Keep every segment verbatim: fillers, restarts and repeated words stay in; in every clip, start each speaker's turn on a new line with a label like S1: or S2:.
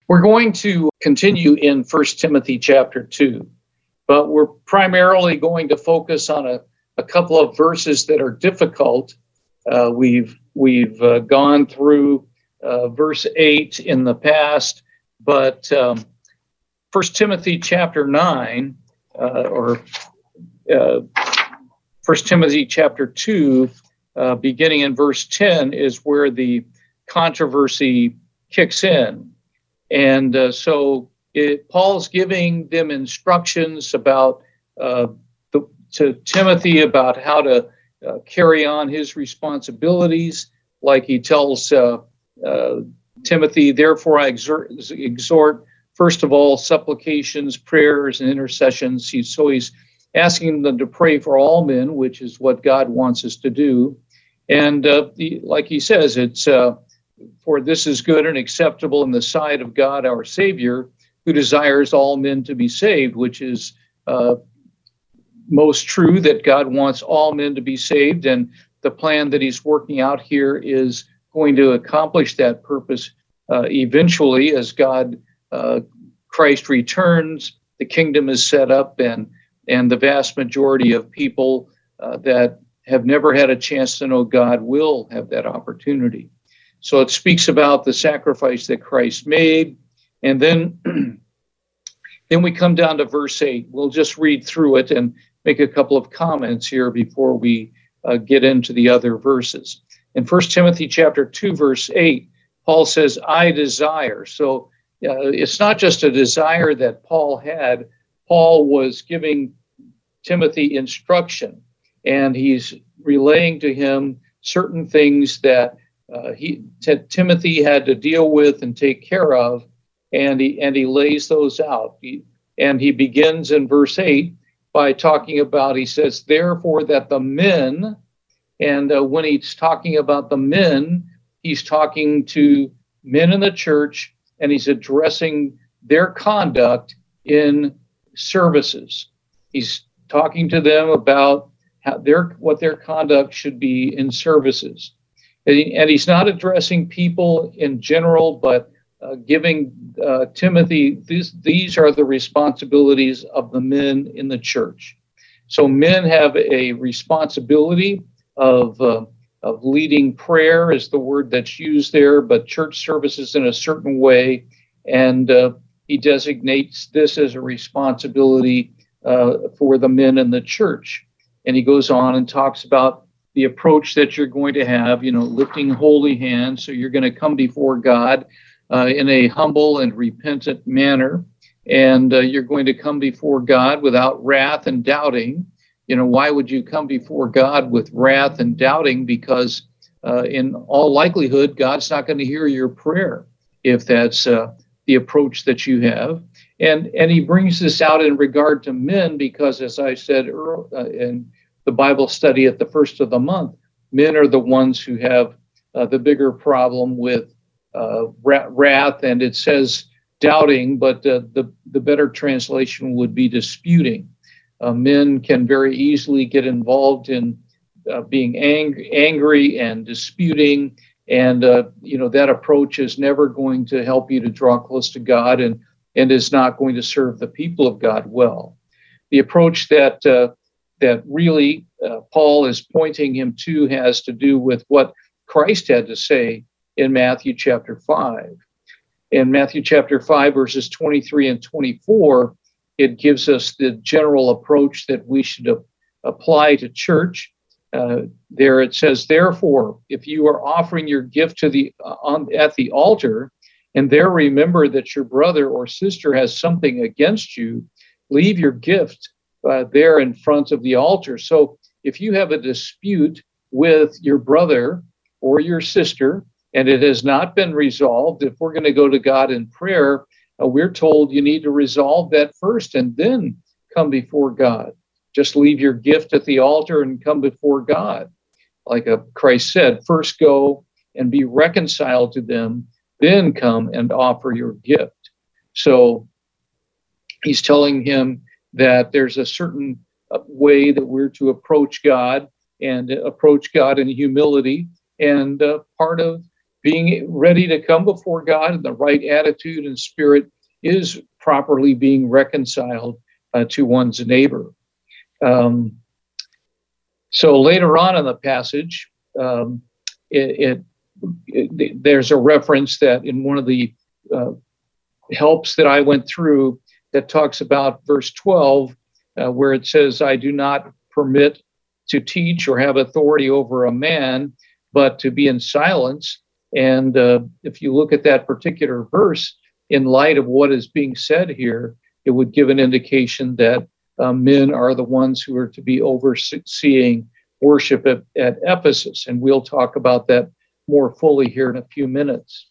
S1: We're going to continue in First Timothy chapter two, but we're primarily going to focus on a, a couple of verses that are difficult. Uh, we've we've uh, gone through uh, verse eight in the past, but um, First Timothy chapter nine, uh, or uh, First Timothy chapter two, uh, beginning in verse ten, is where the controversy kicks in. And uh, so it, Paul's giving them instructions about uh, the, to Timothy about how to uh, carry on his responsibilities. Like he tells uh, uh, Timothy, therefore I exhort, exhort, first of all, supplications, prayers, and intercessions. He, so he's asking them to pray for all men, which is what God wants us to do. And uh, the, like he says, it's... Uh, For this is good and acceptable in the sight of God our Savior, who desires all men to be saved, which is uh, most true, that God wants all men to be saved. And the plan that he's working out here is going to accomplish that purpose uh, eventually as God, uh, Christ returns, the kingdom is set up, and, and the vast majority of people uh, that have never had a chance to know God will have that opportunity. So it speaks about the sacrifice that Christ made. And then, then we come down to verse eight. We'll just read through it and make a couple of comments here before we uh, get into the other verses. In First Timothy chapter two, verse eight, Paul says, I desire. So uh, it's not just a desire that Paul had. Paul was giving Timothy instruction, and he's relaying to him certain things that Uh, he t- Timothy had to deal with and take care of, and he and he lays those out. He, and he begins in verse eight by talking about, he says, therefore that the men, and uh, when he's talking about the men, he's talking to men in the church, and he's addressing their conduct in services. He's talking to them about how their what their conduct should be in services. And he's not addressing people in general, but uh, giving uh, Timothy, these, these are the responsibilities of the men in the church. So men have a responsibility of, uh, of leading prayer is the word that's used there, but church services in a certain way. And uh, he designates this as a responsibility uh, for the men in the church. And he goes on and talks about the approach that you're going to have, you know, lifting holy hands. So you're going to come before God uh, in a humble and repentant manner. And uh, you're going to come before God without wrath and doubting. You know, why would you come before God with wrath and doubting? Because uh, in all likelihood, God's not going to hear your prayer if that's uh, the approach that you have. And, and he brings this out in regard to men because, as I said earlier, uh, in the Bible study at the first of the month, men are the ones who have uh, the bigger problem with uh, wrath, and it says doubting, but uh, the, the better translation would be disputing. Uh, men can very easily get involved in uh, being ang- angry and disputing, and uh, you know that approach is never going to help you to draw close to God, and, and is not going to serve the people of God well. The approach that uh, that really uh, Paul is pointing him to has to do with what Christ had to say in Matthew chapter five. In Matthew chapter five, verses twenty-three and twenty-four, it gives us the general approach that we should a- apply to church. Uh, there it says, therefore, if you are offering your gift to the uh, on, at the altar, and there remember that your brother or sister has something against you, leave your gift Uh, there in front of the altar. So if you have a dispute with your brother or your sister, and it has not been resolved, if we're going to go to God in prayer, uh, we're told you need to resolve that first and then come before God. Just leave your gift at the altar and come before God. Like uh, Christ said, first go and be reconciled to them, then come and offer your gift. So he's telling him that there's a certain uh, way that we're to approach God and approach God in humility. And uh, part of being ready to come before God in the right attitude and spirit is properly being reconciled uh, to one's neighbor. Um, so later on in the passage, um, it, it, it there's a reference that in one of the uh, helps that I went through that talks about verse twelve, uh, where it says, I do not permit to teach or have authority over a man, but to be in silence. And uh, if you look at that particular verse, in light of what is being said here, it would give an indication that uh, men are the ones who are to be overseeing worship at, at Ephesus. And we'll talk about that more fully here in a few minutes.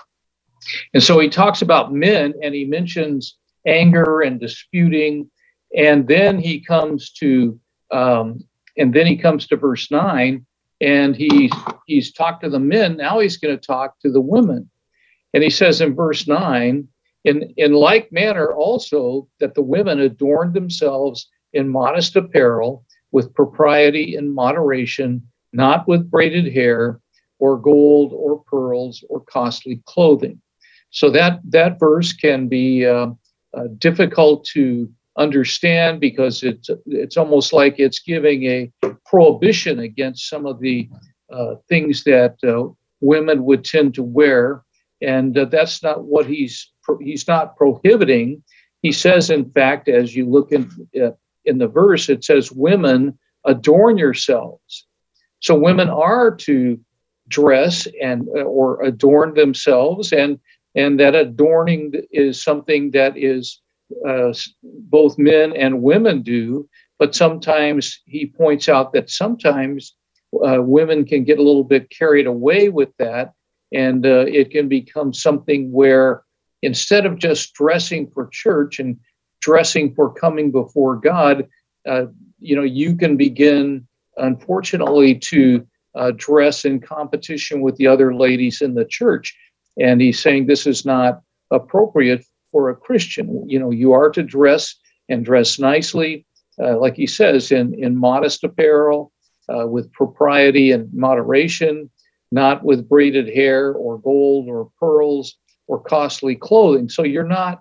S1: And so he talks about men, and he mentions anger and disputing. And then he comes to, um, and then he comes to verse nine, and he, he's talked to the men. Now he's going to talk to the women. And he says in verse nine, in, in like manner also that the women adorned themselves in modest apparel with propriety and moderation, not with braided hair or gold or pearls or costly clothing. So that, that verse can be uh, uh, difficult to understand because it's, it's almost like it's giving a prohibition against some of the uh, things that uh, women would tend to wear. And uh, that's not what he's, he's not prohibiting. He says, in fact, as you look in, uh, in the verse, it says, women, adorn yourselves. So women are to dress and uh, or adorn themselves, and and that adorning is something that is uh, both men and women do. But sometimes he points out that sometimes uh, women can get a little bit carried away with that, and uh, it can become something where instead of just dressing for church and dressing for coming before God, uh, you know, you can begin, unfortunately, to uh, dress in competition with the other ladies in the church. And he's saying this is not appropriate for a Christian. You know, you are to dress and dress nicely, uh, like he says, in, in modest apparel, uh, with propriety and moderation, not with braided hair or gold or pearls or costly clothing. So you're not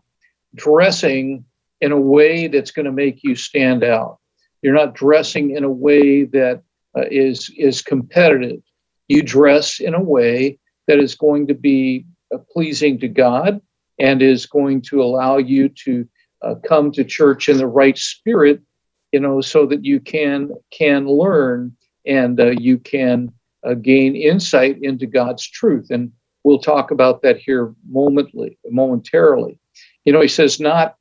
S1: dressing in a way that's going to make you stand out. You're not dressing in a way that uh, is, is competitive. You dress in a way that is going to be uh, pleasing to God and is going to allow you to uh, come to church in the right spirit, you know, so that you can can learn and uh, you can uh, gain insight into God's truth. And we'll talk about that here momently, momentarily. You know, he says not,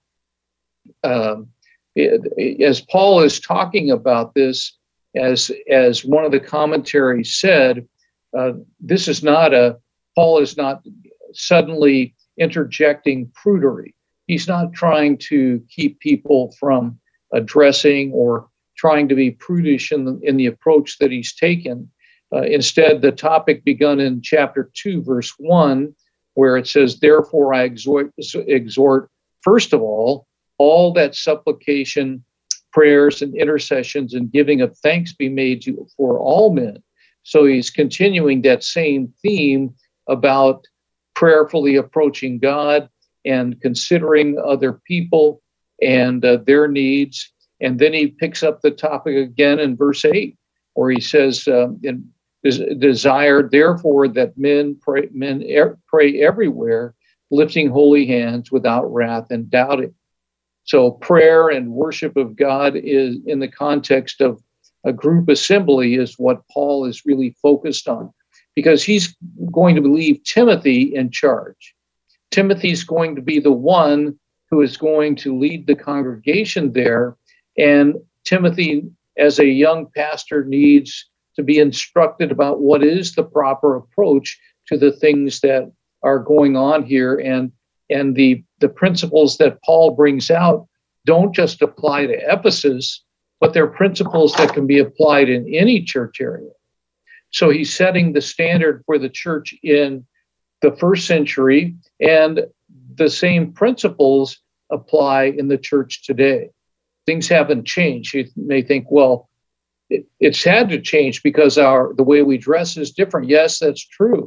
S1: um, it, as Paul is talking about this, as as one of the commentaries said, uh, this is not a, Paul is not suddenly interjecting prudery. He's not trying to keep people from addressing or trying to be prudish in the, in the approach that he's taken. Uh, instead, the topic begun in chapter two, verse one, where it says, therefore I exhort, exhort first of all, all that supplication, prayers, and intercessions and giving of thanks be made to for all men. So he's continuing that same theme about prayerfully approaching God and considering other people and uh, their needs. And then he picks up the topic again in verse eight, where he says, um, in, des- desire therefore that men pray, men er- pray everywhere, lifting holy hands without wrath and doubting. So prayer and worship of God is in the context of a group assembly is what Paul is really focused on, because he's going to leave Timothy in charge. Timothy's going to be the one who is going to lead the congregation there. And Timothy, as a young pastor, needs to be instructed about what is the proper approach to the things that are going on here. And, and the, the principles that Paul brings out don't just apply to Ephesus, but they're principles that can be applied in any church area. So he's setting the standard for the church in the first century, and the same principles apply in the church today. Things haven't changed. You may think, well, it, it's had to change because our the way we dress is different. Yes, that's true.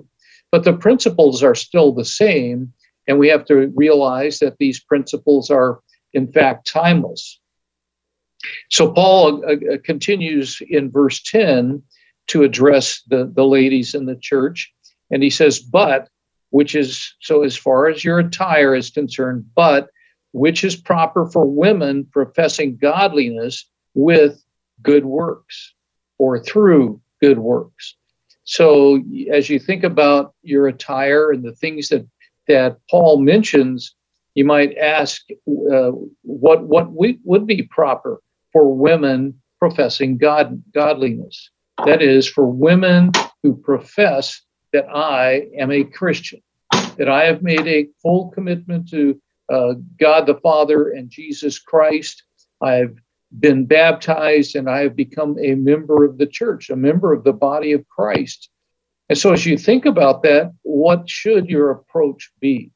S1: but the principles are still the same. And we have to realize that these principles are, in fact, timeless. So Paul uh, continues in verse ten to address the, the ladies in the church. And he says, but, which is, so as far as your attire is concerned, but which is proper for women professing godliness with good works or through good works. So as you think about your attire and the things that, that Paul mentions, you might ask uh, what, what we, would be proper for women professing God, godliness. That is, for women who profess that I am a Christian, that I have made a full commitment to uh, God the Father and Jesus Christ. I've been baptized and I have become a member of the church, a member of the body of Christ. And so as you think about that, what should your approach be?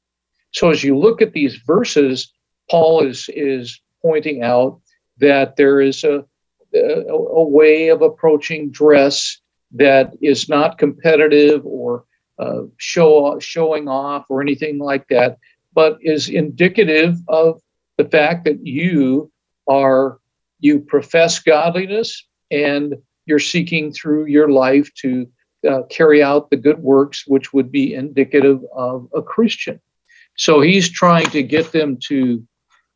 S1: So as you look at these verses, Paul is, is pointing out that there is a, a, a way of approaching dress that is not competitive or uh, show, showing off or anything like that, but is indicative of the fact that you are, you profess godliness and you're seeking through your life to uh, carry out the good works, which would be indicative of a Christian. So he's trying to get them to,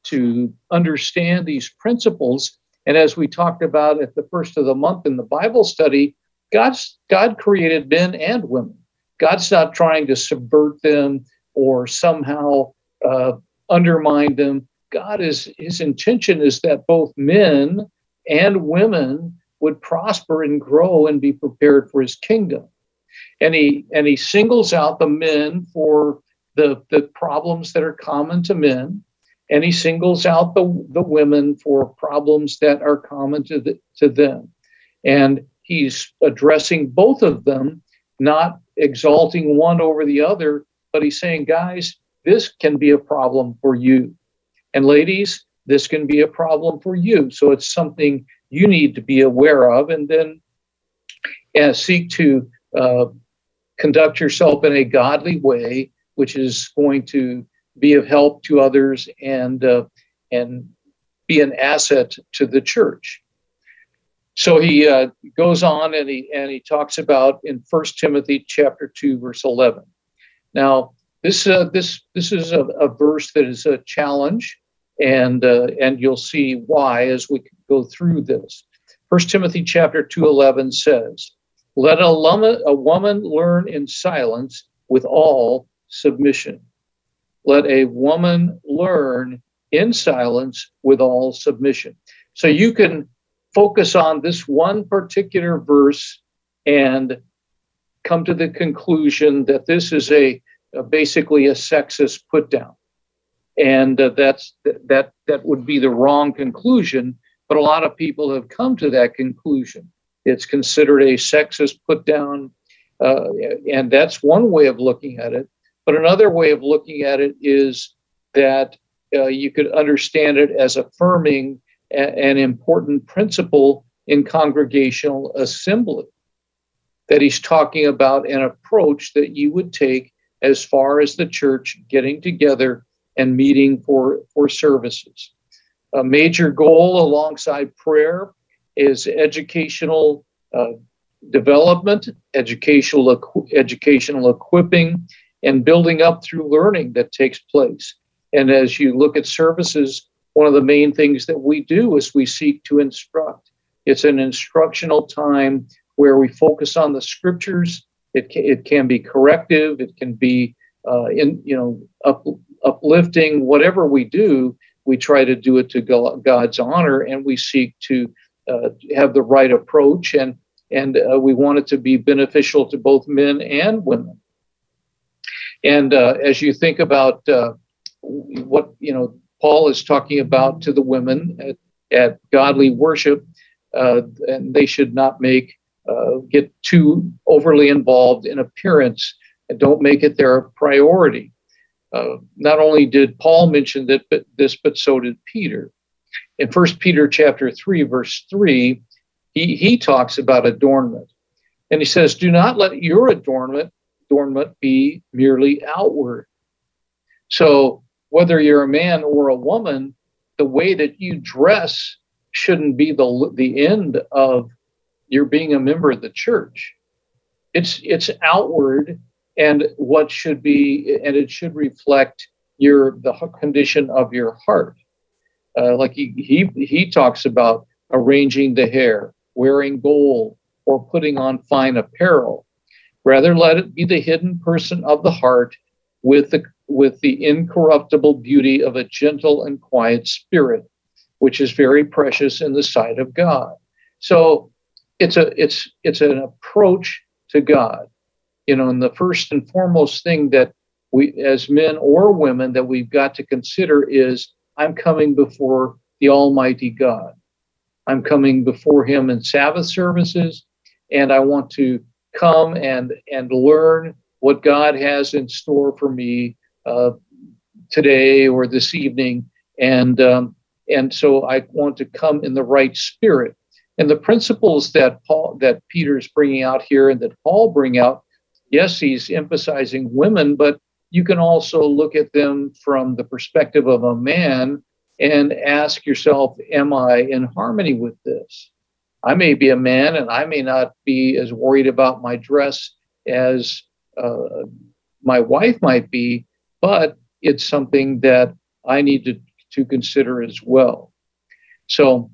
S1: to understand these principles. And as we talked about at the first of the month in the Bible study, God's, God created men and women. God's not trying to subvert them or somehow uh, undermine them. God is, his intention is that both men and women would prosper and grow and be prepared for his kingdom. And he, and he singles out the men for the, the problems that are common to men. And he singles out the, the women for problems that are common to, the, to them. And he's addressing both of them, not exalting one over the other, but he's saying, guys, this can be a problem for you. And ladies, this can be a problem for you. So it's something you need to be aware of, and then uh, seek to uh, conduct yourself in a godly way, which is going to be of help to others and uh, and be an asset to the church. So he uh, goes on and he and he talks about in First Timothy chapter two, verse eleven. Now, this uh, this this is a, a verse that is a challenge, and uh, and you'll see why as we go through this. First Timothy chapter two, eleven says, "Let a, lum- a woman learn in silence with all submission." Let a woman learn in silence with all submission. So you can focus on this one particular verse and come to the conclusion that this is a, a basically a sexist put down. And uh, that's that that would be the wrong conclusion, but a lot of people have come to that conclusion. It's considered a sexist put down, uh, and that's one way of looking at it. But another way of looking at it is that uh, you could understand it as affirming a- an important principle in congregational assembly, that he's talking about an approach that you would take as far as the church getting together and meeting for, for services. A major goal alongside prayer is educational uh, development, educational, equ- educational equipping, and building up through learning that takes place. And as you look at services, one of the main things that we do is we seek to instruct. It's an instructional time where we focus on the scriptures. It can, it can be corrective. It can be uh, in you know up, uplifting. Whatever we do, we try to do it to God's honor, and we seek to uh, have the right approach. And and uh, we want it to be beneficial to both men and women. And uh, as you think about uh, what, you know, Paul is talking about to the women at, at godly worship, uh, and they should not make, uh, get too overly involved in appearance and don't make it their priority. Uh, not only did Paul mention that, but this, but so did Peter. In First Peter chapter three, verse three, he, he talks about adornment. And he says, do not let your adornment adornment be merely outward. So whether you're a man or a woman, the way that you dress shouldn't be the the end of your being a member of the church. It's it's outward, and what should be, and it should reflect your the condition of your heart. Uh, like he, he he talks about arranging the hair, wearing gold, or putting on fine apparel. Rather, let it be the hidden person of the heart, with the with the incorruptible beauty of a gentle and quiet spirit, which is very precious in the sight of God. So it's a it's it's an approach to God. You know, and the first and foremost thing that we, as men or women, that we've got to consider is, I'm coming before the Almighty God. I'm coming before Him in Sabbath services, and I want to come and and learn what God has in store for me uh, today or this evening, and um, and so I want to come in the right spirit. And the principles that Paul, that Peter's bringing out here, and that Paul bring out, yes, he's emphasizing women, but you can also look at them from the perspective of a man and ask yourself, am I in harmony with this? I may be a man and I may not be as worried about my dress as uh, my wife might be, but it's something that I need to, to consider as well. So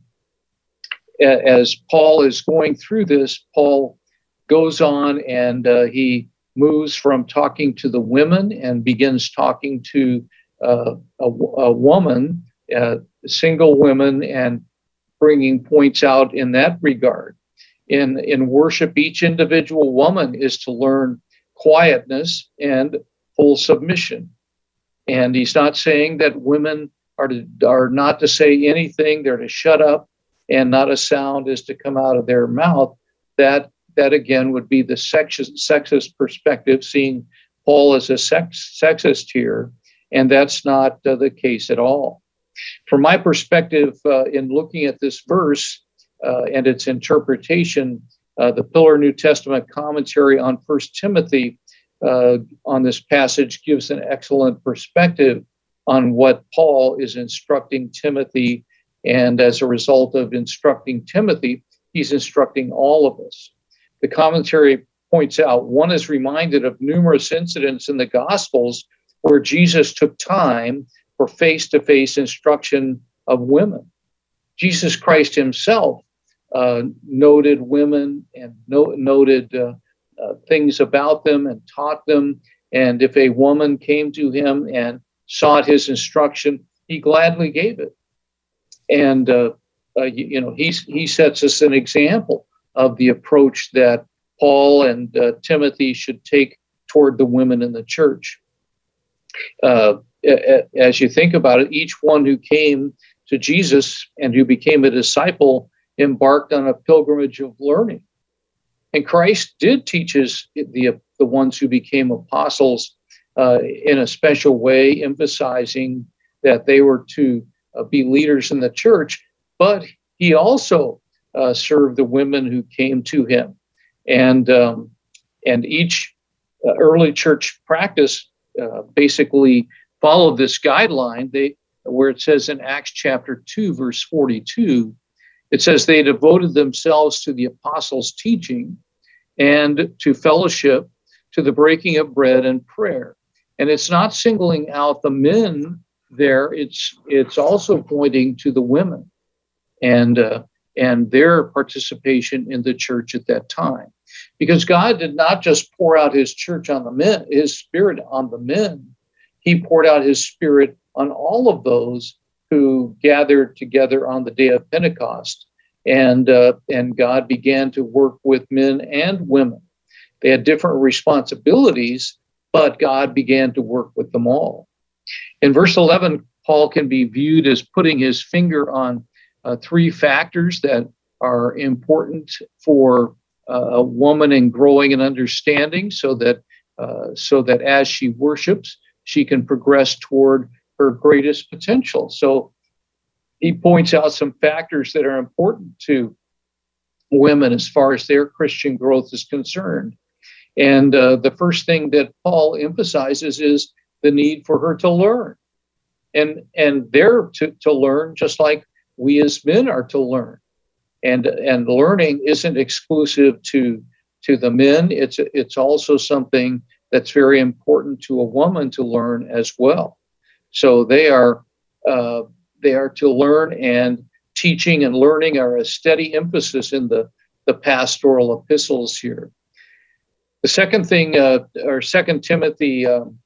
S1: as Paul is going through this, Paul goes on and uh, he moves from talking to the women and begins talking to uh, a, a woman, uh, single women, and bringing points out in that regard. In, in worship, each individual woman is to learn quietness and full submission. And he's not saying that women are, to, are not to say anything, they're to shut up, and not a sound is to come out of their mouth. That That again would be the sexist, sexist perspective, seeing Paul as a sex, sexist here, and that's not uh, the case at all. From my perspective, uh, in looking at this verse uh, and its interpretation, uh, the Pillar New Testament commentary on First Timothy uh, on this passage gives an excellent perspective on what Paul is instructing Timothy, and as a result of instructing Timothy, he's instructing all of us. The commentary points out, one is reminded of numerous incidents in the Gospels where Jesus took time for face-to-face instruction of women. Jesus Christ himself uh, noted women and no, noted uh, uh, things about them and taught them. And if a woman came to him and sought his instruction, he gladly gave it. And, uh, uh, you, you know, he, he sets us an example of the approach that Paul and uh, Timothy should take toward the women in the church. Uh, as you think about it, each one who came to Jesus and who became a disciple embarked on a pilgrimage of learning. And Christ did teach his, the, the ones who became apostles uh, in a special way, emphasizing that they were to uh, be leaders in the church, but he also uh, served the women who came to him. And um, and each uh, early church practice uh, basically followed this guideline. They, where it says in Acts chapter two, verse forty-two, it says they devoted themselves to the apostles' teaching and to fellowship, to the breaking of bread and prayer. And it's not singling out the men there. It's it's also pointing to the women and uh, and their participation in the church at that time. Because God did not just pour out his church on the men, his spirit on the men. He poured out his spirit on all of those who gathered together on the day of Pentecost. And, uh, and God began to work with men and women. They had different responsibilities, but God began to work with them all. In verse eleven, Paul can be viewed as putting his finger on uh, three factors that are important for Uh, a woman in growing and understanding, so that uh, so that as she worships, she can progress toward her greatest potential. So he points out some factors that are important to women as far as their Christian growth is concerned. And uh, the first thing that Paul emphasizes is the need for her to learn. And, and they're to, to learn just like we as men are to learn. And, and learning isn't exclusive to, to the men. It's, it's also something that's very important to a woman to learn as well. So they are, uh, they are to learn, and teaching and learning are a steady emphasis in the, the pastoral epistles here. The second thing, uh, or Second Timothy um,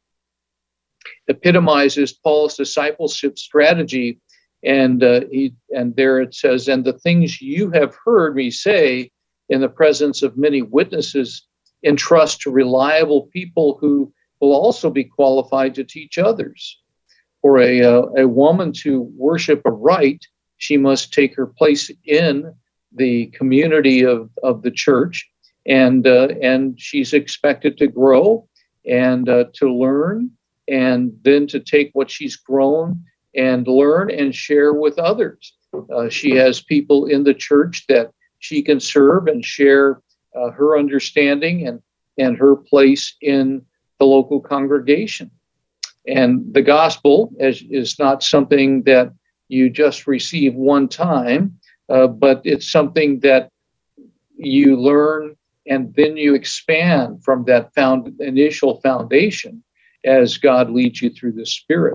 S1: epitomizes Paul's discipleship strategy, and uh, he and there it says, "And the things you have heard me say in the presence of many witnesses, entrust to reliable people who will also be qualified to teach others. For a uh, a woman to worship aright, she must take her place in the community of, of the church, and uh, and she's expected to grow and uh, to learn, and then to take what she's grown and learn and share with others. Uh, she has people in the church that she can serve and share uh, her understanding and, and her place in the local congregation. And the gospel is, is not something that you just receive one time, uh, but it's something that you learn and then you expand from that found initial foundation as God leads you through the Spirit.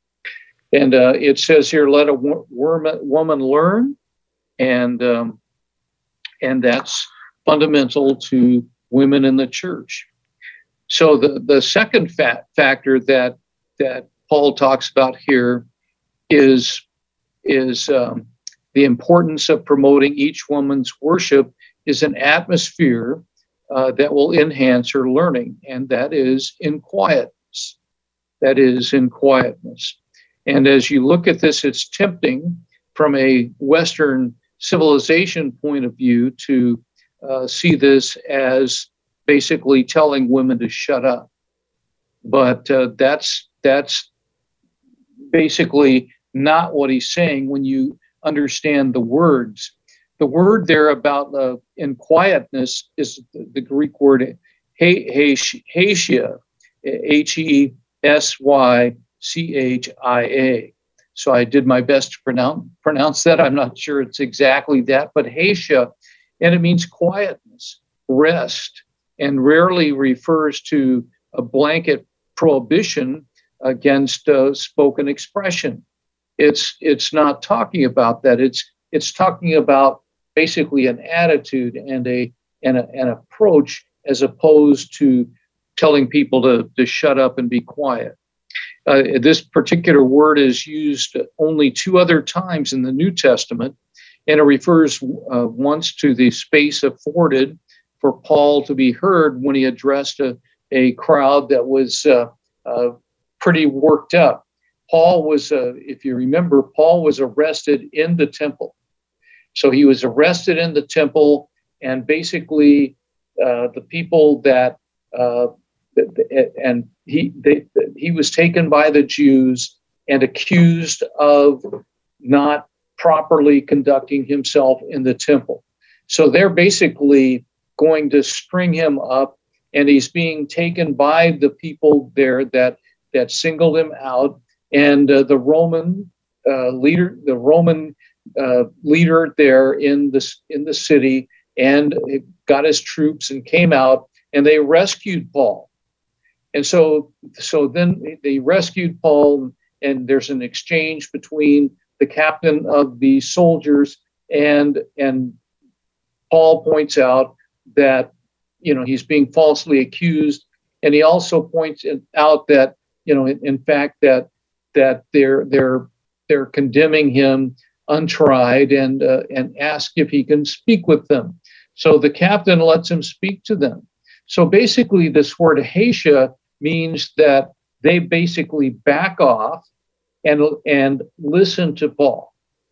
S1: And uh, it says here, let a wo- woman learn, and um, and that's fundamental to women in the church. So the, the second fa- factor that that Paul talks about here is, is um, the importance of promoting each woman's worship is an atmosphere uh, that will enhance her learning, and that is in quietness. That is in quietness. And as you look at this, it's tempting from a Western civilization point of view to uh, see this as basically telling women to shut up. But uh, that's that's basically not what he's saying when you understand the words. The word there about uh, in quietness is the, the Greek word hesychia, H E S Y C H I A. So I did my best to pronounce pronounce that. I'm not sure it's exactly that, but hesia, and it means quietness, rest, and rarely refers to a blanket prohibition against uh, spoken expression. It's it's not talking about that. It's it's talking about basically an attitude and a and a, an approach, as opposed to telling people to, to shut up and be quiet. Uh, this particular word is used only two other times in the New Testament, and it refers uh, once to the space afforded for Paul to be heard when he addressed a, a crowd that was uh, uh, pretty worked up. Paul was, uh, if you remember, Paul was arrested in the temple. So he was arrested in the temple, and basically uh, the people that uh, and he they, he was taken by the Jews and accused of not properly conducting himself in the temple. So they're basically going to string him up, and he's being taken by the people there that that singled him out. And uh, the Roman uh, leader, the Roman uh, leader there in this in the city, and got his troops and came out, and they rescued Paul. And so, so then they rescued Paul, and there's an exchange between the captain of the soldiers and and Paul points out that, you know, he's being falsely accused, and he also points out that, you know, in, in fact that that they're they're they're condemning him untried, and uh, and ask if he can speak with them. So the captain lets him speak to them. So basically, this word hesia means that they basically back off and and listen to Paul,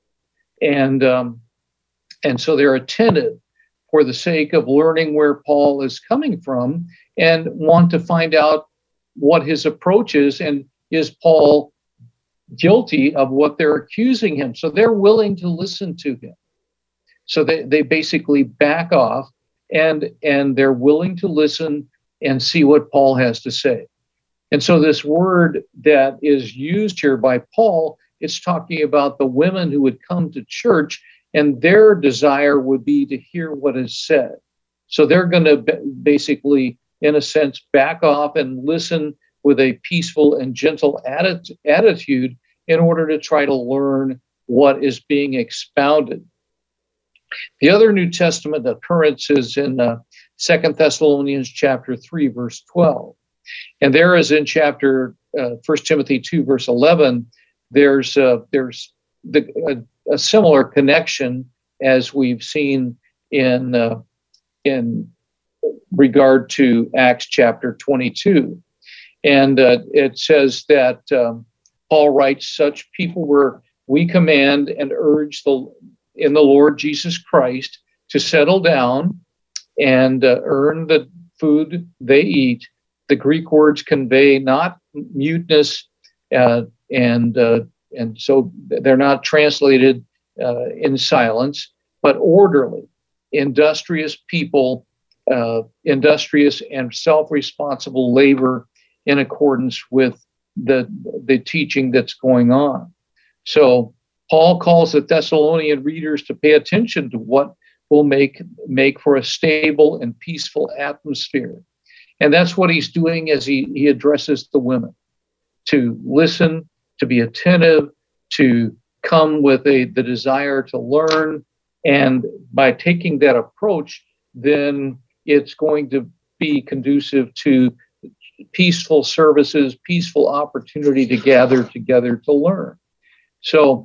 S1: and um, and so they're attentive for the sake of learning where Paul is coming from, and want to find out what his approach is, and is Paul guilty of what they're accusing him. So they're willing to listen to him. So they, they basically back off, and and they're willing to listen and see what Paul has to say. And so this word that is used here by Paul, it's talking about the women who would come to church, and their desire would be to hear what is said. So they're going to basically, in a sense, back off and listen with a peaceful and gentle atti- attitude in order to try to learn what is being expounded. The other New Testament occurrence is in uh, Second Thessalonians chapter three, verse twelve. And there is in chapter uh, First Timothy two, verse eleven, there's uh, there's the, a, a similar connection as we've seen in uh, in regard to Acts chapter twenty-two. And uh, it says that um, Paul writes, such people were we command and urge the in the Lord Jesus Christ to settle down and uh, earn the food they eat. The Greek words convey not muteness, uh, and uh, and so they're not translated uh, in silence, but orderly, industrious people, uh, industrious and self-responsible labor in accordance with the the teaching that's going on. So Paul calls the Thessalonian readers to pay attention to what will make make for a stable and peaceful atmosphere. And that's what he's doing as he, he addresses the women, to listen, to be attentive, to come with a the desire to learn. And by taking that approach, then it's going to be conducive to peaceful services, peaceful opportunity to gather together to learn. So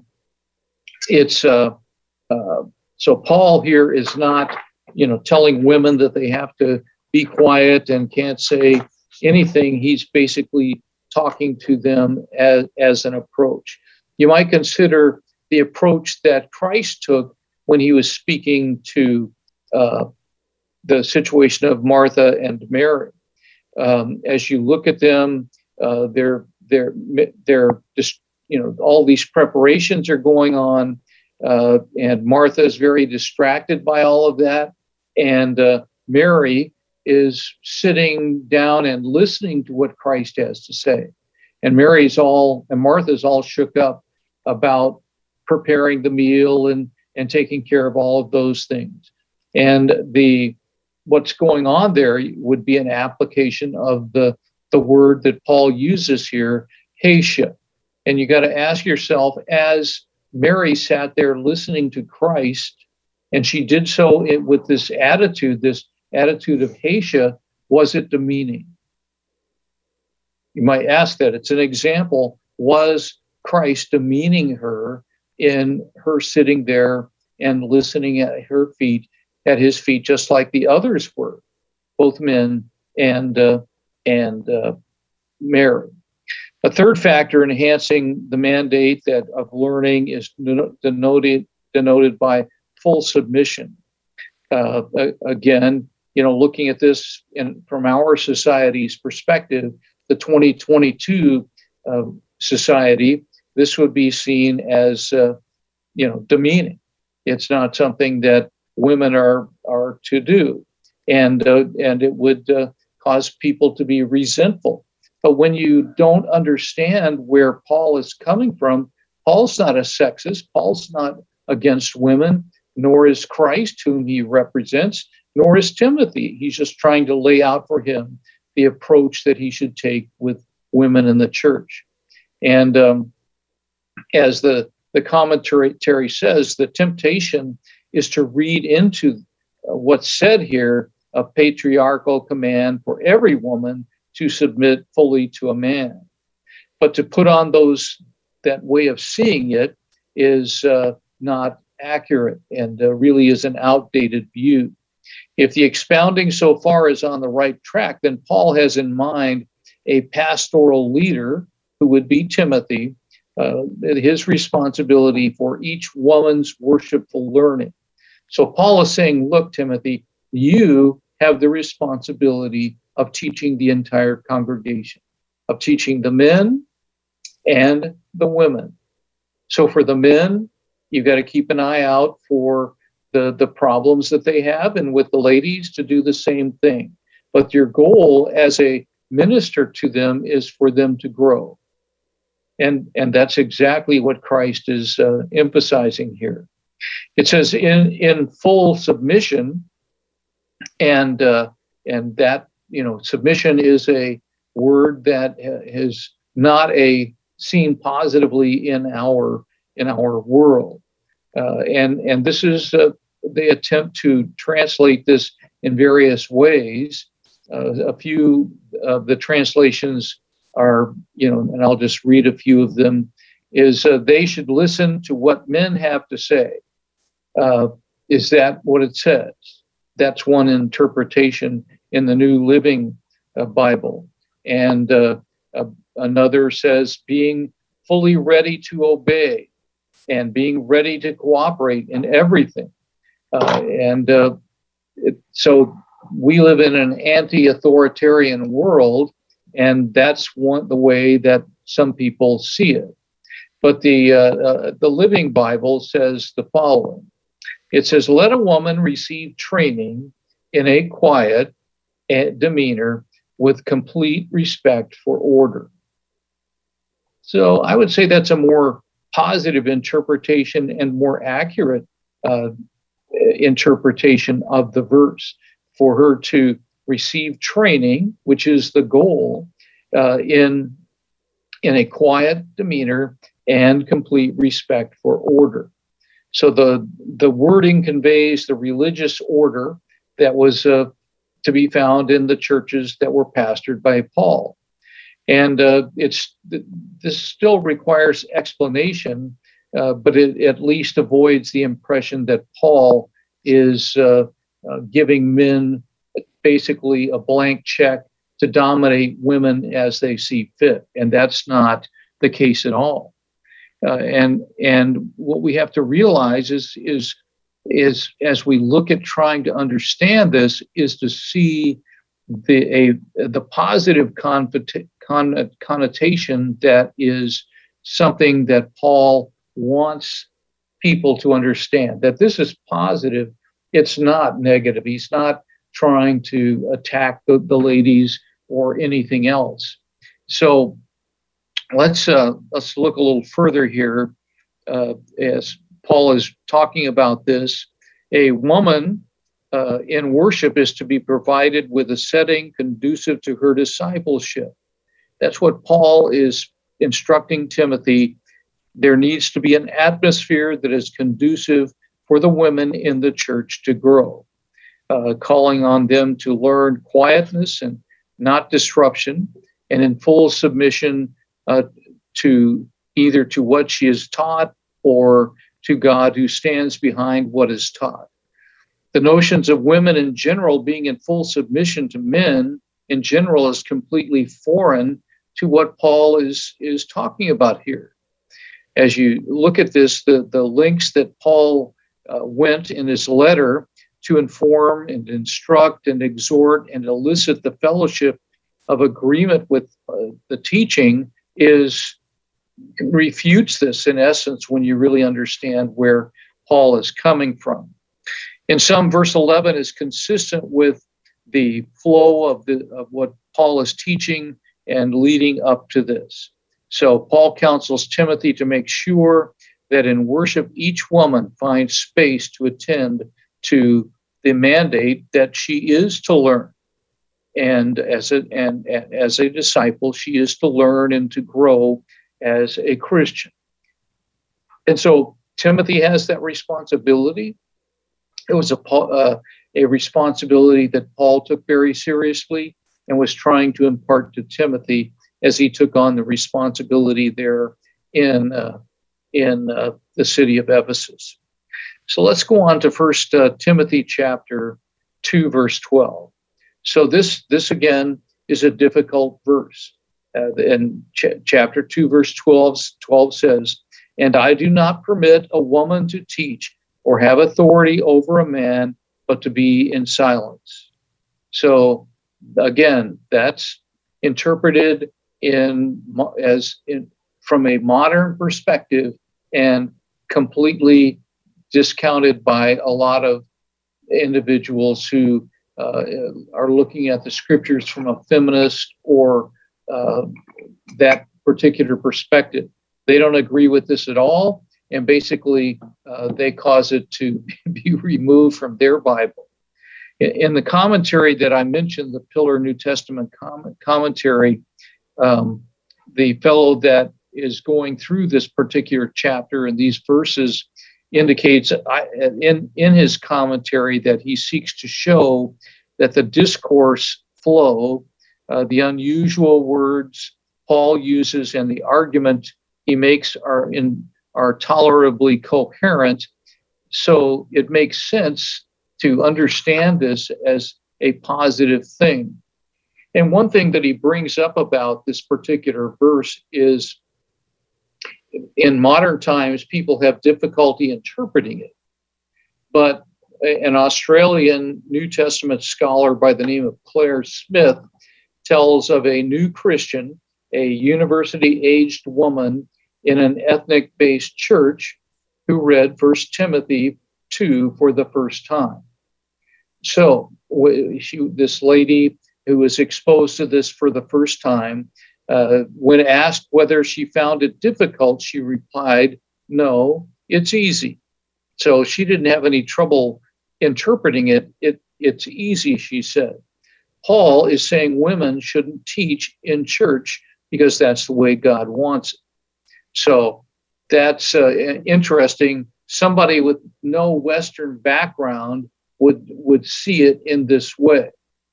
S1: it's uh, uh, so Paul here is not, you know, telling women that they have to be quiet and can't say anything. He's basically talking to them as, as an approach. You might consider the approach that Christ took when he was speaking to uh, the situation of Martha and Mary. Um, as you look at them, uh, they're they're they're just, you know, all these preparations are going on, uh, and Martha is very distracted by all of that, and uh, Mary is sitting down and listening to what Christ has to say. And Mary's all, and Martha's all shook up about preparing the meal and, and taking care of all of those things. And the what's going on there would be an application of the, the word that Paul uses here, hesia. And you got to ask yourself, as Mary sat there listening to Christ, and she did so with this attitude, this attitude of hesia, was it demeaning? You might ask that. It's an example. Was Christ demeaning her in her sitting there and listening at her feet, at his feet, just like the others were, both men and uh, and uh, Mary? A third factor enhancing the mandate that of learning is denoted denoted by full submission. Uh, again, you know, looking at this in, from our society's perspective, the twenty twenty-two uh, society, this would be seen as, uh, you know, demeaning. It's not something that women are are to do, and uh, and it would uh, cause people to be resentful. But when you don't understand where Paul is coming from, Paul's not a sexist. Paul's not against women, nor is Christ, whom he represents, nor is Timothy. He's just trying to lay out for him the approach that he should take with women in the church. And um, as the, the commentary says, the temptation is to read into what's said here, a patriarchal command for every woman to submit fully to a man. But to put on those, that way of seeing it is uh, not accurate and uh, really is an outdated view. If the expounding so far is on the right track, then Paul has in mind a pastoral leader who would be Timothy, uh, his responsibility for each woman's worshipful learning. So Paul is saying, look, Timothy, you have the responsibility of teaching the entire congregation, of teaching the men and the women. So for the men, you've got to keep an eye out for the, the problems that they have, and with the ladies to do the same thing. but your goal as a minister to them is for them to grow. And, and that's exactly what Christ is uh, emphasizing here. It says in, in full submission, and uh, and that, you know, submission is a word that is not a seen positively in our in our world, uh, and and this is uh, they attempt to translate this in various ways. Uh, a few of the translations are, you know, and I'll just read a few of them. Is uh, they should listen to what men have to say. Uh, is that what it says? That's one interpretation in the New Living uh, Bible. And uh, uh, another says being fully ready to obey and being ready to cooperate in everything. Uh, and uh, it, so we live in an anti-authoritarian world, and that's one the way that some people see it. But the uh, uh, the Living Bible says the following. It says, let a woman receive training in a quiet demeanor with complete respect for order. So I would say that's a more positive interpretation and more accurate uh, interpretation of the verse, for her to receive training, which is the goal, uh, in, in a quiet demeanor and complete respect for order. So the, the wording conveys the religious order that was uh, to be found in the churches that were pastored by Paul. And uh, it's this still requires explanation, uh, but it at least avoids the impression that Paul is uh, uh, giving men basically a blank check to dominate women as they see fit. And that's not the case at all. Uh, and and what we have to realize is is is as we look at trying to understand this, is to see the a the positive confit- con- connotation that is something that Paul wants people to understand, that this is positive. It's not negative. He's not trying to attack the, the ladies or anything else. So Let's uh, let's look a little further here uh, as Paul is talking about this. A woman uh, in worship is to be provided with a setting conducive to her discipleship. That's what Paul is instructing Timothy. There needs to be an atmosphere that is conducive for the women in the church to grow, uh, calling on them to learn quietness and not disruption, and in full submission Uh, to either to what she is taught or to God who stands behind what is taught. The notions of women in general being in full submission to men in general is completely foreign to what Paul is, is talking about here. As you look at this, the, the links that Paul uh, went in his letter to inform and instruct and exhort and elicit the fellowship of agreement with uh, the teaching is refutes this in essence when you really understand where Paul is coming from. In some, verse eleven is consistent with the flow of the of what Paul is teaching and leading up to this. So Paul counsels Timothy to make sure that in worship each woman finds space to attend to the mandate that she is to learn. And as a and, and as a disciple, she is to learn and to grow as a Christian. And so Timothy has that responsibility. It was a uh, a responsibility that Paul took very seriously and was trying to impart to Timothy as he took on the responsibility there in uh, in uh, the city of Ephesus. So let's go on to First uh, Timothy chapter two, verse twelve. So this, this again, is a difficult verse. Uh, and ch- chapter two, verse twelve, twelve says, "And I do not permit a woman to teach or have authority over a man, but to be in silence." So again, that's interpreted in as in, from a modern perspective and completely discounted by a lot of individuals who uh, are looking at the scriptures from a feminist or uh, that particular perspective. They don't agree with this at all, and basically uh, they cause it to be removed from their Bible. In the commentary that I mentioned, the Pillar New Testament comment, commentary, um, the fellow that is going through this particular chapter and these verses indicates I, in, in his commentary that he seeks to show that the discourse flow, uh, the unusual words Paul uses, and the argument he makes are in are tolerably coherent. So it makes sense to understand this as a positive thing. And one thing that he brings up about this particular verse is in modern times, people have difficulty interpreting it. But an Australian New Testament scholar by the name of Claire Smith tells of a new Christian, a university-aged woman in an ethnic-based church who read First Timothy two for the first time. So she, this lady who was exposed to this for the first time, uh, when asked whether she found it difficult, she replied, "No, it's easy." So she didn't have any trouble interpreting it. It it's easy, she said. Paul is saying women shouldn't teach in church because that's the way God wants it. So that's uh, interesting. Somebody with no Western background would would see it in this way.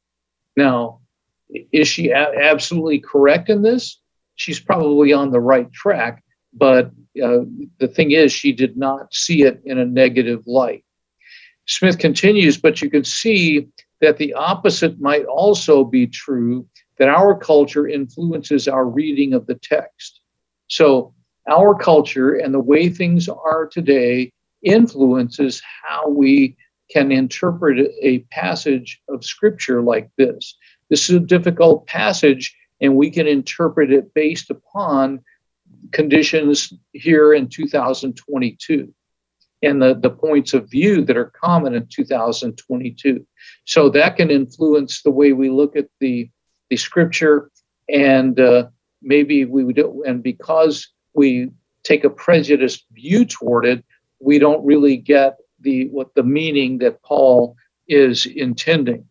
S1: Now, is she a- absolutely correct in this? She's probably on the right track, but uh, the thing is, she did not see it in a negative light. Smith continues, but you can see that the opposite might also be true, that our culture influences our reading of the text. So our culture and the way things are today influences how we can interpret a passage of scripture like this. This is a difficult passage, and we can interpret it based upon conditions here in two thousand twenty-two and the, the points of view that are common in two thousand twenty-two. So that can influence the way we look at the, the scripture, and uh, maybe we would, and because we take a prejudiced view toward it, we don't really get the what the meaning that Paul is intending.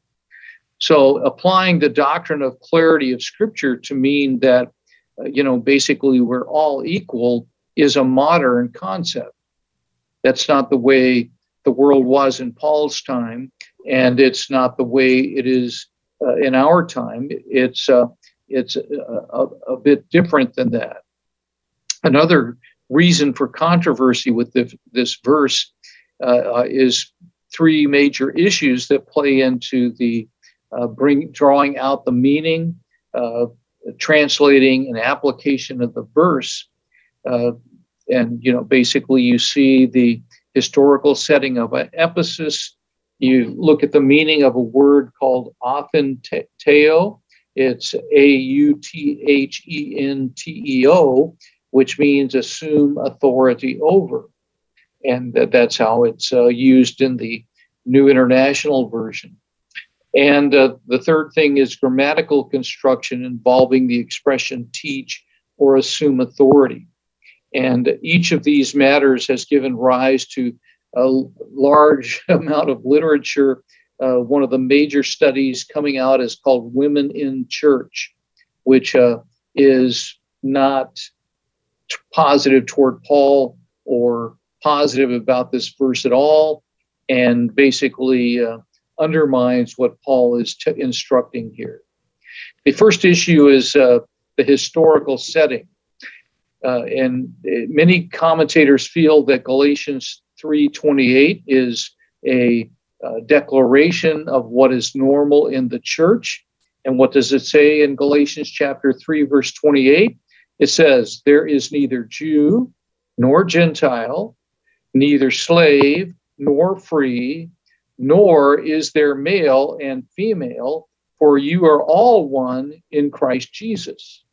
S1: So applying the doctrine of clarity of scripture to mean that, uh, you know, basically we're all equal is a modern concept. That's not the way the world was in Paul's time, and it's not the way it is uh, in our time. It's uh, it's a, a, a bit different than that. Another reason for controversy with the, this verse uh, is three major issues that play into the uh, bring drawing out the meaning, uh, translating and application of the verse. Uh, and, you know, basically you see the historical setting of an Ephesus. You look at the meaning of a word called authenteo. It's A U T H E N T E O, which means assume authority over. And that, that's how it's uh, used in the New International Version. And uh, the third thing is grammatical construction involving the expression teach or assume authority. And each of these matters has given rise to a large amount of literature. Uh, one of the major studies coming out is called Women in Church, which uh, is not positive toward Paul or positive about this verse at all, and basically uh, undermines what Paul is t- instructing here. The first issue is uh, the historical setting. Uh, and many commentators feel that Galatians three twenty-eight is a uh, declaration of what is normal in the church. And what does it say in Galatians chapter three, verse twenty-eight? It says, there is neither Jew nor Gentile, neither slave nor free, nor is there male and female, for you are all one in Christ Jesus.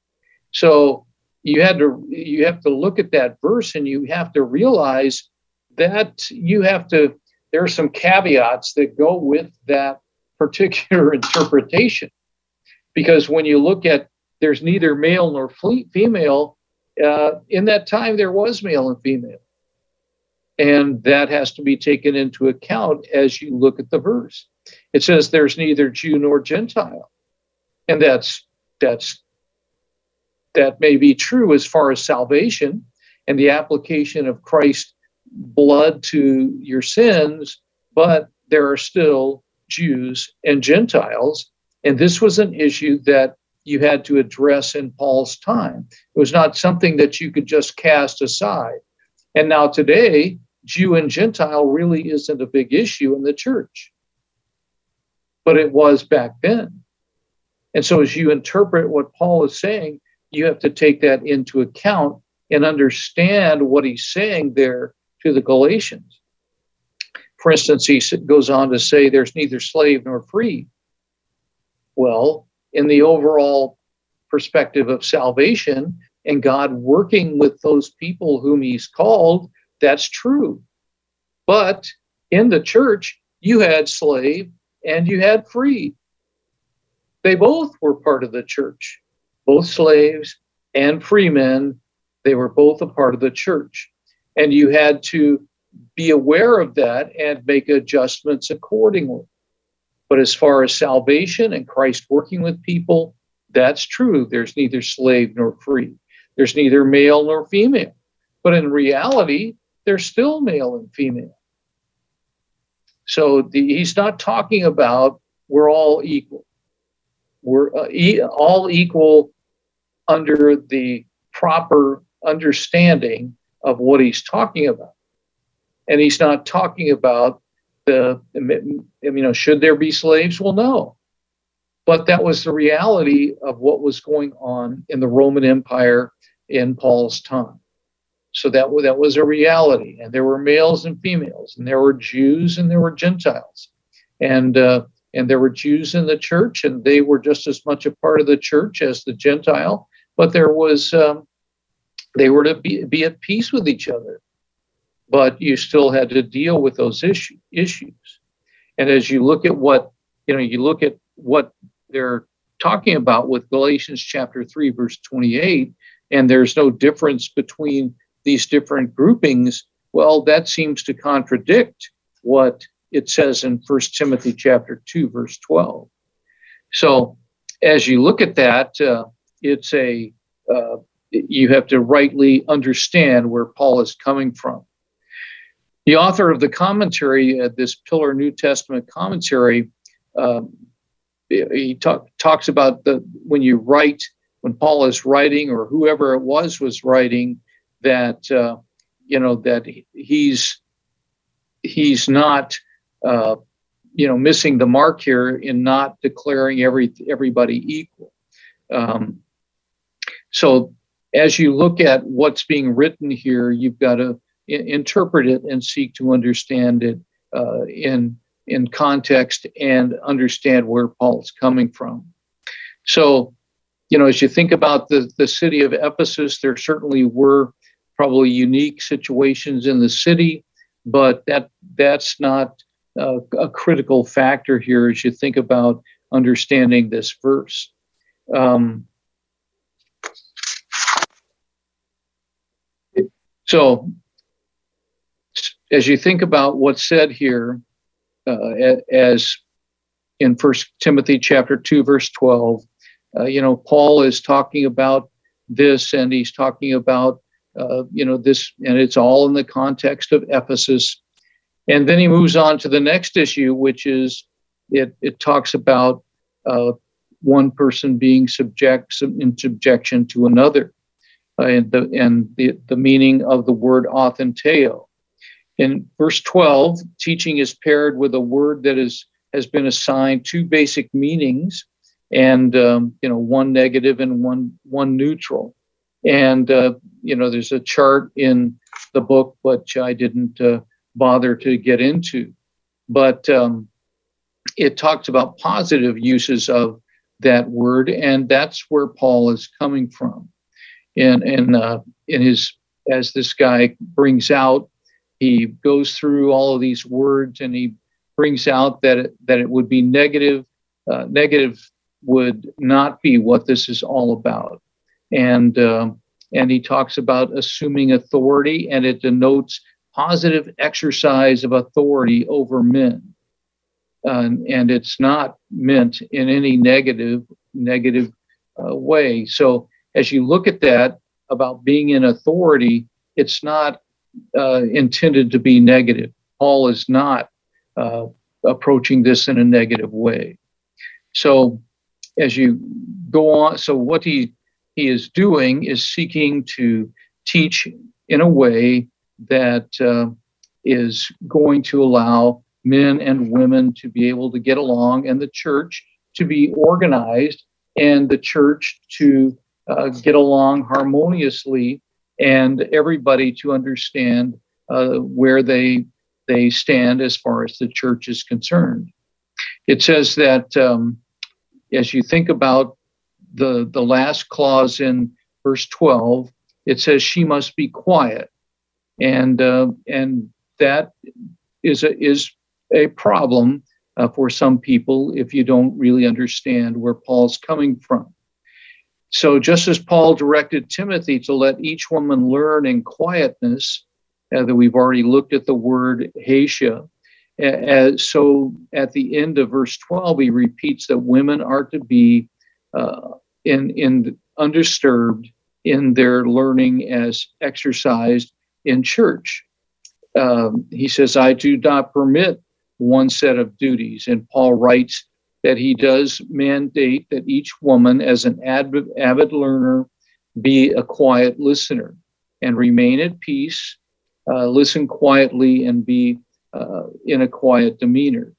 S1: So you had to you have to look at that verse, and you have to realize that you have to, there are some caveats that go with that particular interpretation. Because when you look at there's neither male nor female, uh, in that time there was male and female. And that has to be taken into account as you look at the verse. It says there's neither Jew nor Gentile. And that's that's that may be true as far as salvation and the application of Christ's blood to your sins, but there are still Jews and Gentiles. And this was an issue that you had to address in Paul's time. It was not something that you could just cast aside. And now today, Jew and Gentile really isn't a big issue in the church, but it was back then. And so as you interpret what Paul is saying, you have to take that into account and understand what he's saying there to the Galatians. For instance, he goes on to say there's neither slave nor free. Well, in the overall perspective of salvation and God working with those people whom he's called, that's true. But in the church, you had slave and you had free. They both were part of the church, both slaves and free men. They were both a part of the church. And you had to be aware of that and make adjustments accordingly. But as far as salvation and Christ working with people, that's true. There's neither slave nor free. There's neither male nor female. But in reality, there's still male and female. So the, he's not talking about we're all equal. We're uh, e- all equal under the proper understanding of what he's talking about. And he's not talking about the, you know, should there be slaves? Well, no. But that was the reality of what was going on in the Roman Empire in Paul's time. So that, that was a reality. And there were males and females, and there were Jews and there were Gentiles. And uh, and there were Jews in the church, and they were just as much a part of the church as the Gentile. But there was, um, they were to be, be at peace with each other. But you still had to deal with those issue, issues. And as you look at what, you know, you look at what they're talking about with Galatians chapter three, verse twenty-eight, and there's no difference between these different groupings, well, that seems to contradict what it says in First Timothy chapter two, verse twelve. So as you look at that, uh, it's a, uh, you have to rightly understand where Paul is coming from. The author of the commentary, uh, this Pillar New Testament commentary, um, he talk, talks about the when you write, when Paul is writing, or whoever it was was writing, that uh, you know that he's he's not uh, you know missing the mark here in not declaring every everybody equal. Um, so as you look at what's being written here, you've got to interpret it and seek to understand it uh, in in context and understand where Paul's coming from. So, you know, as you think about the, the city of Ephesus, there certainly were probably unique situations in the city, but that that's not uh, a critical factor here as you think about understanding this verse. Um, so, as you think about what's said here, uh, as in First Timothy chapter two, verse twelve, uh, you know, Paul is talking about this, and he's talking about, uh, you know, this, and it's all in the context of Ephesus. And then he moves on to the next issue, which is it, it talks about uh, one person being subject in subjection to another, uh, and the and the, the meaning of the word authenteo. In verse twelve, teaching is paired with a word that is has been assigned two basic meanings, and um, you know one negative and one one neutral. And uh, you know there's a chart in the book, which I didn't uh, bother to get into, but um, it talks about positive uses of that word, and that's where Paul is coming from. And and uh, in his as this guy brings out. He goes through all of these words and he brings out that it, that it would be negative. Uh, negative would not be what this is all about. And, uh, and he talks about assuming authority, and it denotes positive exercise of authority over men. Uh, and it's not meant in any negative, negative uh, way. So as you look at that about being in authority, it's not uh, intended to be negative. Paul is not uh, approaching this in a negative way. So as you go on, so what he he is doing is seeking to teach in a way that uh, is going to allow men and women to be able to get along, and the church to be organized, and the church to uh, get along harmoniously, and everybody to understand uh, where they they stand as far as the church is concerned. It says that um, as you think about the, the last clause in verse twelve, it says she must be quiet. And uh, and that is a, is a problem uh, for some people if you don't really understand where Paul's coming from. So just as Paul directed Timothy to let each woman learn in quietness, uh, that we've already looked at the word Hatia, uh, so at the end of verse twelve, he repeats that women are to be uh, in, in undisturbed in their learning as exercised in church. Um, he says, I do not permit one set of duties. And Paul writes that he does mandate that each woman, as an avid, avid learner, be a quiet listener and remain at peace, uh, listen quietly, and be uh, in a quiet demeanor.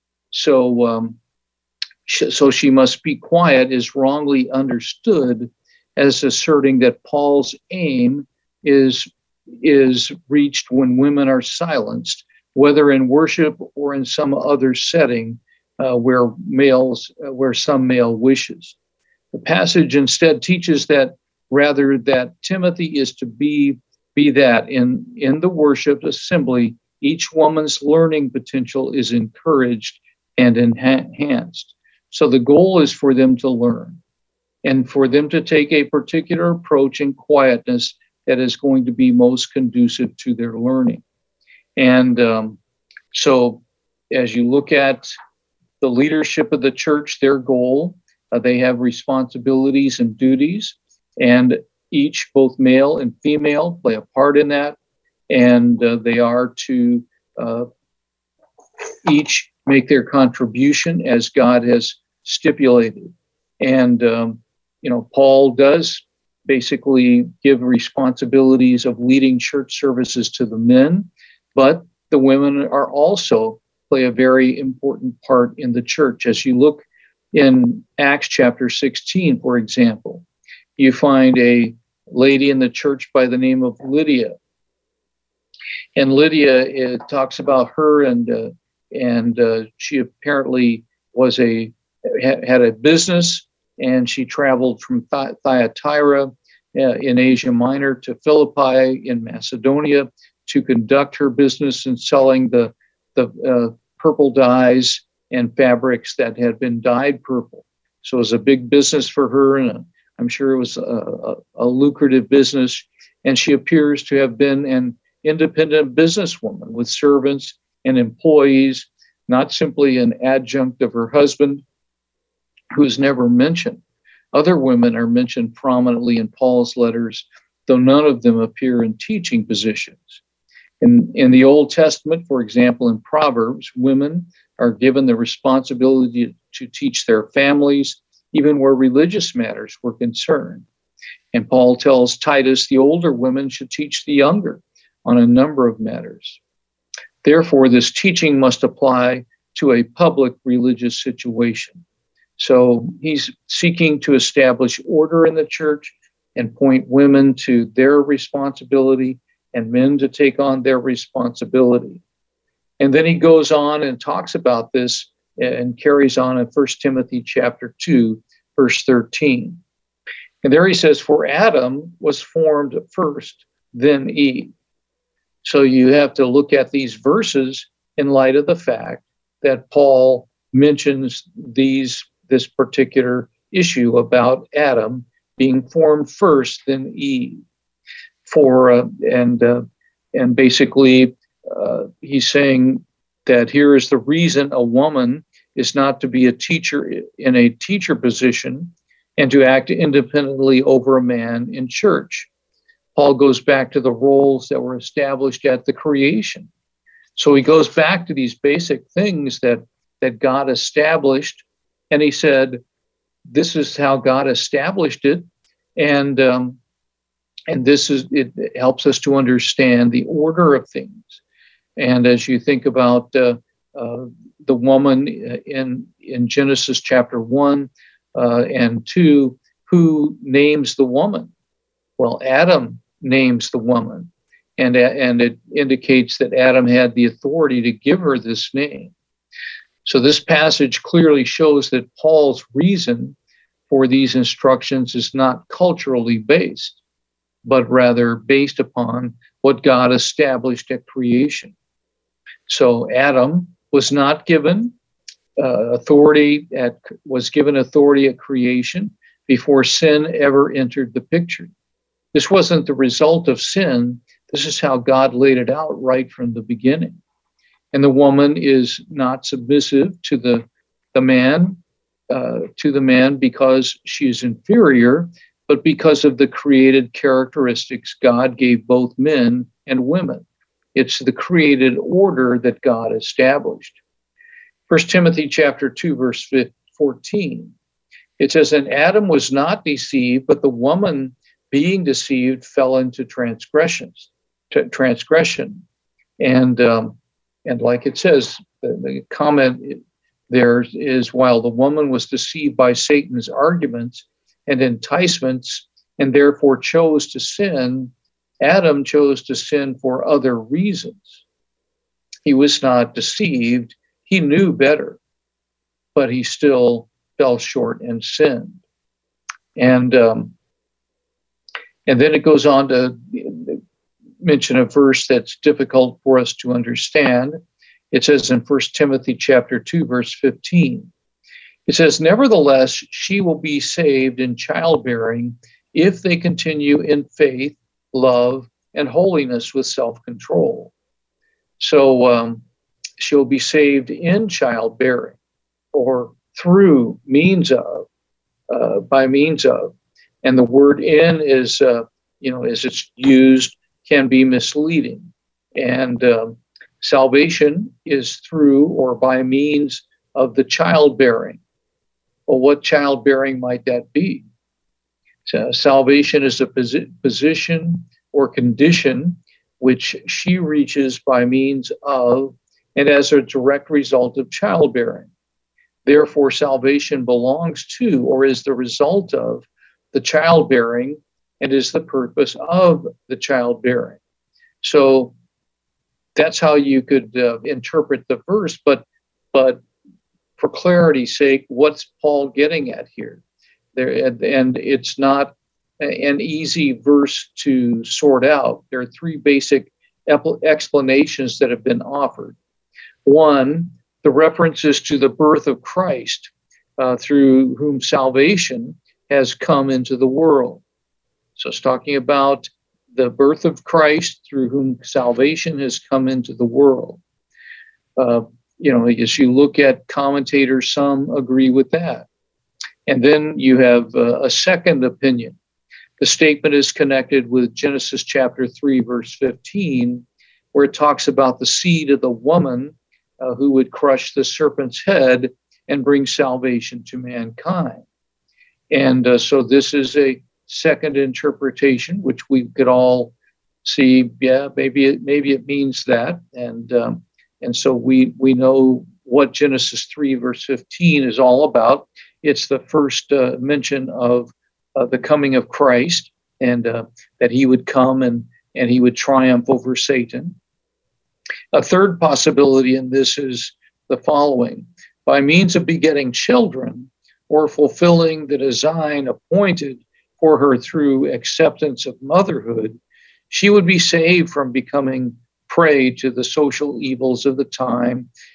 S1: So, um, sh- so she must be quiet is wrongly understood as asserting that Paul's aim is is reached when women are silenced, whether in worship or in some other setting uh, where males, uh, where some male wishes. The passage instead teaches that rather that Timothy is to be be that in in the worship assembly, each woman's learning potential is encouraged and enhanced. So the goal is for them to learn and for them to take a particular approach in quietness that is going to be most conducive to their learning. And um, so as you look at the leadership of the church, their goal, uh, they have responsibilities and duties, and each, both male and female, play a part in that. And uh, they are to uh, each make their contribution as God has stipulated. And, um, you know, Paul does basically give responsibilities of leading church services to the men, but the women are also play a very important part in the church. As you look in Acts chapter sixteen, for example, you find a lady in the church by the name of Lydia. And Lydia, it talks about her, and uh, and uh, she apparently was a had a business, and she traveled from Th- Thyatira uh, in Asia Minor to Philippi in Macedonia to conduct her business in selling the the uh, purple dyes and fabrics that had been dyed purple. So it was a big business for her, and a, I'm sure it was a, a, a lucrative business. And she appears to have been an independent businesswoman with servants and employees, not simply an adjunct of her husband, who's never mentioned. Other women are mentioned prominently in Paul's letters, though none of them appear in teaching positions. In, in the Old Testament, for example, in Proverbs, women are given the responsibility to teach their families, even where religious matters were concerned. And Paul tells Titus the older women should teach the younger on a number of matters. Therefore, this teaching must apply to a public religious situation. So he's seeking to establish order in the church and point women to their responsibility and men to take on their responsibility. And then he goes on and talks about this and carries on in First Timothy chapter two, verse thirteen. And there he says, for Adam was formed first, then Eve. So you have to look at these verses in light of the fact that Paul mentions these this particular issue about Adam being formed first, then Eve. For uh, and uh, and basically, uh, he's saying that here is the reason a woman is not to be a teacher in a teacher position and to act independently over a man in church. Paul goes back to the roles that were established at the creation. So he goes back to these basic things that, that God established, and he said, this is how God established it, and um, and this is it helps us to understand the order of things. And as you think about uh, uh, the woman in in Genesis chapter one uh, and two, who names the woman? Well, Adam names the woman, and and it indicates that Adam had the authority to give her this name. So this passage clearly shows that Paul's reason for these instructions is not culturally based, but rather based upon what God established at creation. So Adam was not given uh, authority at was given authority at creation before sin ever entered the picture. This wasn't the result of sin. This is how God laid it out right from the beginning. And the woman is not submissive to the, the man, uh, to the man because she is inferior, but because of the created characteristics God gave both men and women. It's the created order that God established. First Timothy chapter two, verse fourteen. It says, and Adam was not deceived, but the woman being deceived fell into transgressions, t- transgression. And um, and like it says, the, the comment there is, while the woman was deceived by Satan's arguments and enticements, and therefore chose to sin, Adam chose to sin for other reasons. He was not deceived. He knew better, but he still fell short and sinned. And um, and then it goes on to mention a verse that's difficult for us to understand. It says in First Timothy chapter two, verse fifteen, it says, nevertheless, she will be saved in childbearing if they continue in faith, love, and holiness with self-control. So um, she'll be saved in childbearing, or through means of, uh, by means of. And the word in is, uh, you know, as it's used, can be misleading. And um, salvation is through or by means of the childbearing. Well, what childbearing might that be? So salvation is a posi- position or condition which she reaches by means of and as a direct result of childbearing. Therefore, salvation belongs to or is the result of the childbearing and is the purpose of the childbearing. So that's how you could uh, interpret the verse, but but for clarity's sake, what's Paul getting at here? There, and it's not an easy verse to sort out. There are three basic explanations that have been offered. One, the references to the birth of Christ, uh, through whom salvation has come into the world. So it's talking about the birth of Christ through whom salvation has come into the world. Uh, you know, as you look at commentators, some agree with that. And then you have uh, a second opinion. The statement is connected with Genesis chapter three, verse fifteen, where it talks about the seed of the woman uh, who would crush the serpent's head and bring salvation to mankind. And uh, so this is a second interpretation, which we could all see, yeah, maybe it, maybe it means that. And um, and so we, we know what Genesis three, verse fifteen is all about. It's the first uh, mention of uh, the coming of Christ, and uh, that he would come and, and he would triumph over Satan. A third possibility in this is the following. By means of begetting children or fulfilling the design appointed for her through acceptance of motherhood, she would be saved from becoming prey to the social evils of the time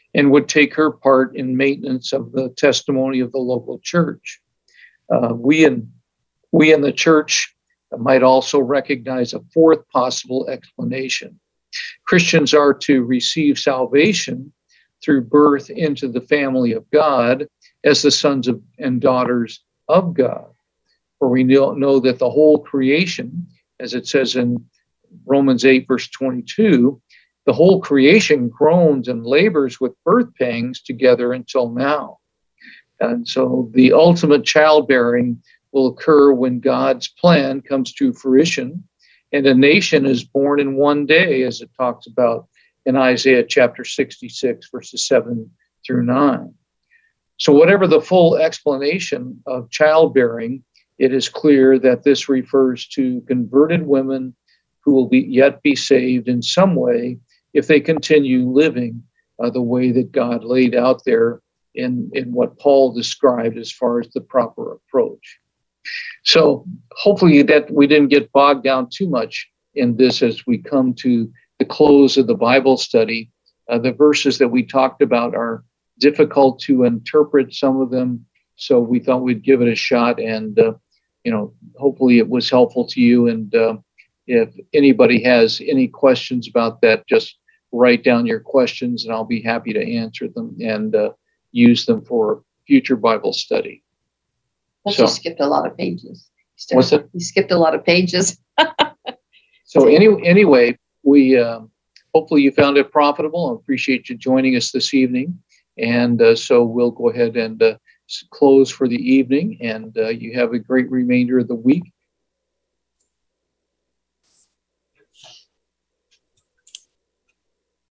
S1: and would take her part in maintenance of the testimony of the local church. Uh, we in we in the church might also recognize a fourth possible explanation. Christians are to receive salvation through birth into the family of God as the sons of, and daughters of God. For we know, know that the whole creation, as it says in Romans eight, verse twenty-two, the whole creation groans and labors with birth pangs together until now. And so the ultimate childbearing will occur when God's plan comes to fruition, and a nation is born in one day, as it talks about in Isaiah chapter sixty-six, verses seven through nine. So whatever the full explanation of childbearing, it is clear that this refers to converted women who will be yet be saved in some way if they continue living uh, the way that God laid out there in, in what Paul described as far as the proper approach. So hopefully that we didn't get bogged down too much in this as we come to the close of the Bible study. Uh, the verses that we talked about are difficult to interpret, some of them, so we thought we'd give it a shot, and uh, you know, hopefully it was helpful to you. And uh, if anybody has any questions about that, just write down your questions and I'll be happy to answer them and uh, use them for future Bible study.
S2: Plus
S1: So-
S2: you skipped a lot of pages. You
S1: What's that?
S2: You skipped a lot of pages.
S1: So any, anyway, we uh, hopefully you found it profitable. I appreciate you joining us this evening. And uh, so we'll go ahead and uh, close for the evening. And uh, you have a great remainder of the week.